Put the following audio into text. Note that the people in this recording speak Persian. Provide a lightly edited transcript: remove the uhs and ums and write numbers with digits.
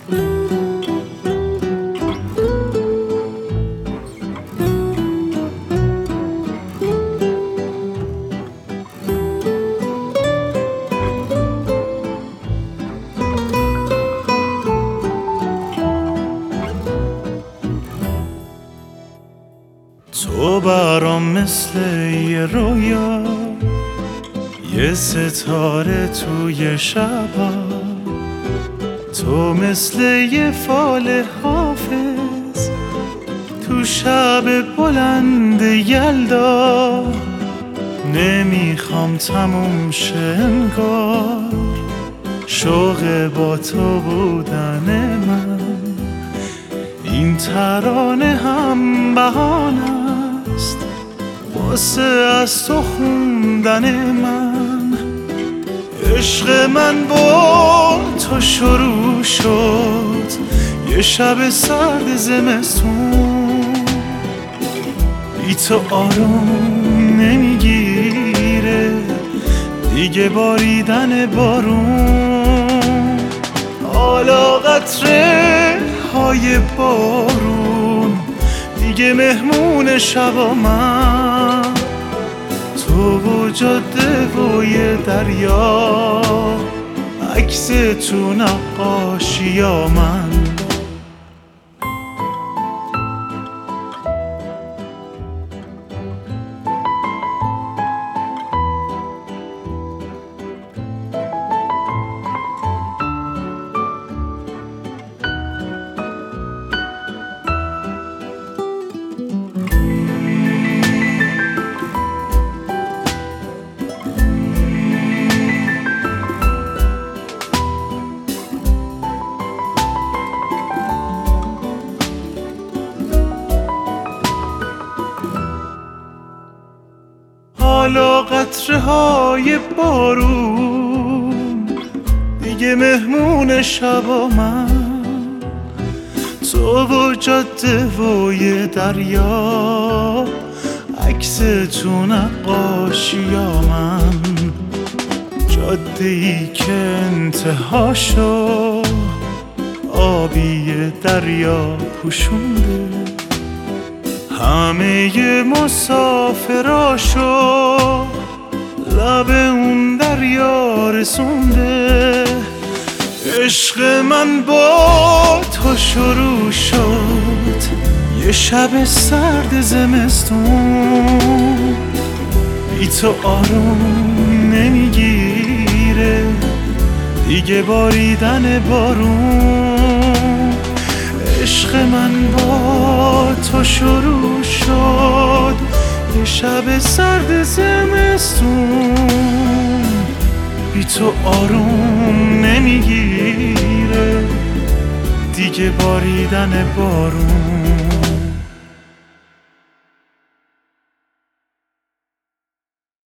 تو برام مثل یه رویا، یه ستاره توی شبا، تو مثل یه فال حافظ تو شب بلند یلدا. نمیخوام تموم شه انگار شوق با تو بودن من. این ترانه هم بهانه است واسه از تو خوندن من. عشق من با تو شروع شد یه شب سرد زمستون، بی تو آروم نمیگیره دیگه باریدن بارون. حالا قطره های بارون دیگه مهمون شبا من. تو و جاده و یه دریا، عکس تو نقاشی من. حالا قطره های بارون دیگه مهمون شبا من. تو و جاده و یه دریا، عکس تو نقاشی من. جاده ای که انتهاشو آبی دریا پوشونده، همه مسافراشو لب اون دریا رسونده. عشق من با تو شروع شد یه شب سرد زمستون، بی تو آروم نمیگیره دیگه باریدن بارون. عشق من با تو شروع شد یه شب سرد زمستون، بی تو آروم نمیگیره دیگه باریدن بارون.